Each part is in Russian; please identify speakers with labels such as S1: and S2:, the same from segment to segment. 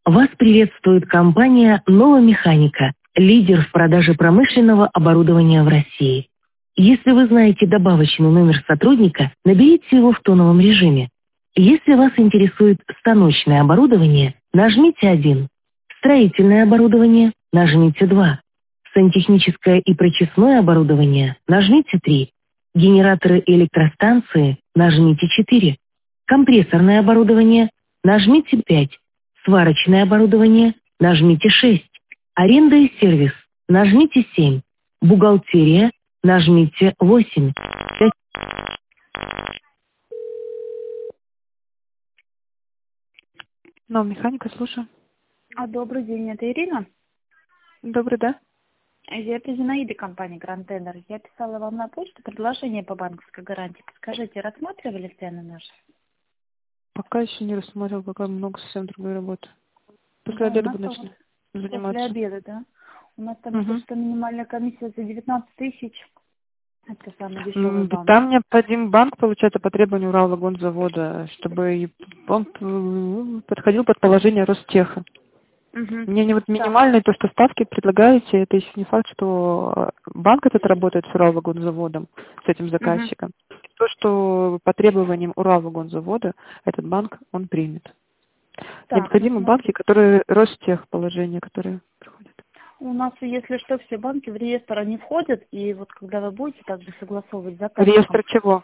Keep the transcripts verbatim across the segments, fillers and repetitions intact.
S1: Вас приветствует компания «Новомеханика», лидер в продаже промышленного оборудования в России. Если вы знаете добавочный номер сотрудника, наберите его в тоновом режиме. Если вас интересует станочное оборудование, нажмите один. Строительное оборудование – нажмите два. Сантехническое и прочистное оборудование – нажмите три. Генераторы и электростанции – нажмите четыре. Компрессорное оборудование – нажмите пять. Сварочное оборудование – нажмите шесть. Аренда и сервис – нажмите семь. Бухгалтерия – нажмите восемь.
S2: Ну, механика, слушаю.
S3: А, добрый день, это Ирина?
S2: Добрый, да?
S3: Я это Зинаида, компания Grand Tender. Я писала вам на почту предложение по банковской гарантии. Скажите, рассматривали цены наши?
S2: Пока еще не рассмотрел, пока много совсем другой работы. После
S3: Да,
S2: обеда
S3: у
S2: буду
S3: нас
S2: начну
S3: там-
S2: заниматься.
S3: После обеда, да? У нас там
S2: Угу.
S3: что минимальная комиссия за девятнадцать тысяч. Это самый дешевый
S2: Ну,
S3: банк.
S2: там необходим банк, получается, по требованию Уралвагонзавода, чтобы и он п- подходил под положение Ростеха.
S3: Угу.
S2: Мне не вот
S3: Да.
S2: минимальные, то, что ставки предлагаете, это еще не факт, что банк этот работает с Уралвагонзаводом, с этим заказчиком. То, что по требованиям Уралвагонзавода этот банк он примет.
S3: Так,
S2: Необходимы
S3: ну,
S2: банки, которые Ростех положение, которые приходят.
S3: у нас, если что, все банки в реестр они входят, и вот когда вы будете также согласовывать с заказчиком,
S2: Реестр чего?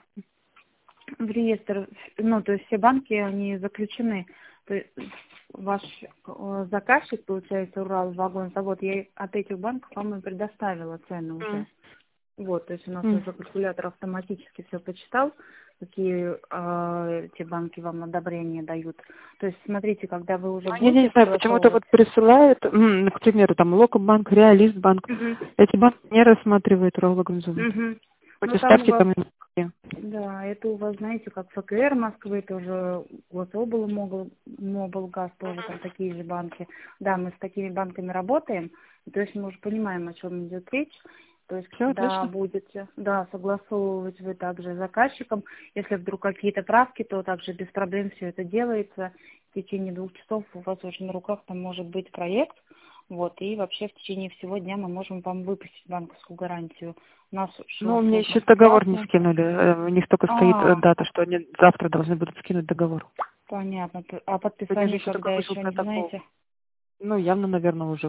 S3: в реестр, ну, то есть все банки, они заключены. То есть ваш э, заказчик, получается, Уралвагонзавод, я от этих банков вам и предоставила цены уже.
S2: Mm.
S3: Вот, то есть у нас
S2: Mm.
S3: уже калькулятор автоматически все почитал, какие э, эти банки вам одобрение дают. То есть смотрите, когда вы уже
S2: Ну, я
S3: будете
S2: не знаю, почему-то вот
S3: согласовывать.
S2: присылают, м, к примеру, там Локобанк, Реалистбанк.
S3: Мгм.
S2: Эти банки не рассматривают Уралвагонзавод.
S3: Мгм.
S2: Хоть
S3: Ну
S2: и
S3: там у
S2: ставки
S3: вас,
S2: там и низкие.
S3: да, это у вас, знаете, как ФКР Москвы, тоже Гособл, Могл, Моблгаз, тоже там такие же банки. Да, мы с такими банками работаем, то есть мы уже понимаем, о чем идет речь. То есть,
S2: Все
S3: когда
S2: отлично.
S3: будете, да, согласовывать вы также с заказчиком, если вдруг какие-то правки, то также без проблем все это делается. В течение двух часов у вас уже на руках там может быть проект, вот, и вообще в течение всего дня мы можем вам выпустить банковскую гарантию. У нас
S2: Ну,
S3: шло
S2: мне
S3: сложно
S2: еще договор не
S3: платно.
S2: скинули. Э, У них только стоит э,
S3: А,
S2: дата, что они завтра должны будут скинуть договор.
S3: понятно. А
S2: Сегодня же
S3: подписание
S2: еще только
S3: когда
S2: вышел
S3: еще не
S2: протокол.
S3: знаете?
S2: Ну, явно, наверное, уже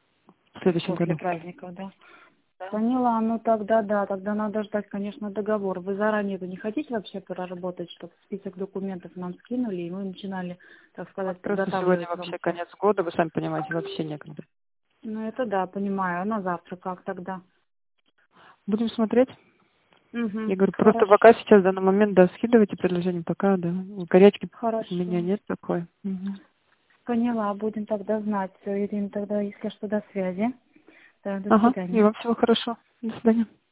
S2: в следующем
S3: После
S2: году.
S3: праздников, да?
S2: Да.
S3: Поняла, ну тогда да, тогда надо ждать, конечно, договор. Вы заранее-то не хотите вообще проработать, чтобы список документов нам скинули, и мы начинали, так
S2: Вот
S3: сказать,
S2: просто сегодня
S3: подготавливать вам
S2: вообще
S3: все?
S2: конец года, вы сами понимаете, вообще некогда.
S3: Ну это да, понимаю. А на завтра как тогда?
S2: Будем смотреть.
S3: Угу,
S2: Я говорю, просто
S3: хорошо.
S2: пока сейчас, в данный момент, да, скидывайте предложение, пока, да. Горячки у меня
S3: Хорошо.
S2: нет такой. Мгм.
S3: Поняла, будем тогда знать. Все, Ирина, тогда, если что, до связи. Да, до
S2: Ага, и
S3: свидания.
S2: вам всего хорошо. До свидания.